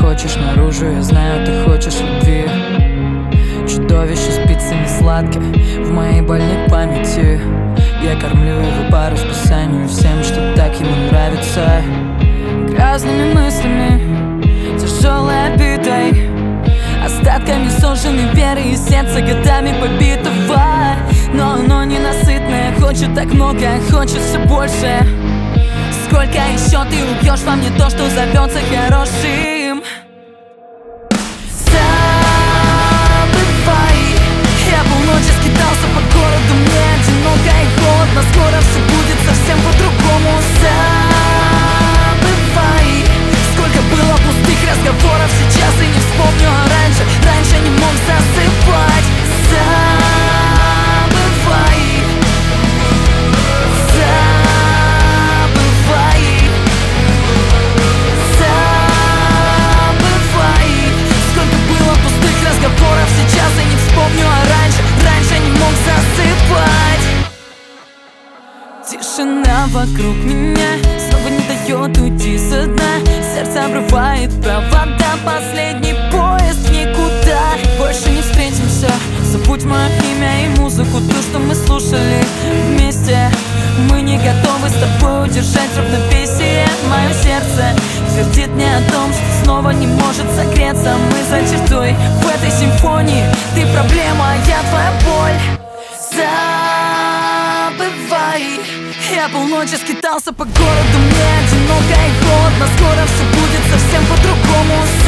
хочешь наружу, я знаю, ты хочешь любви. Чудовище спится не сладко в моей больной памяти. Я кормлю его по расписанию всем, что так ему нравится. Грязными мыслями, тяжелой обидой, остатками сожженной веры и сердца годами побитого. Но оно ненасытное, хочет так много, хочет все больше. Сколько еще ты убьешь во мне то, что зовется хорошим? Забывай, я полночи скитался по городу, мне одиноко и холодно. Скоро все будет совсем по-другому. Забывай, сколько было пустых разговоров сейчас и не вспомню, а раньше не мог засыпать. Забывай, сколько было пустых разговоров сейчас и не вспомню, а раньше не мог засыпать. Тишина вокруг меня снова не дает уйти со дна. Сердце обрывает провода, последний поезд никуда. Больше не встретимся, забудь мое имя и музыку, ту, что мы слушали вместе. Мы не готовы с тобой удержать равновесие. Мое сердце твердит мне о том, что снова не может согреться. Мы за чертой в этой симфонии. Ты проблема, а я твоя боль. Забывай, я полночи скитался по городу, мне одиноко и холодно. Скоро все будет совсем по-другому.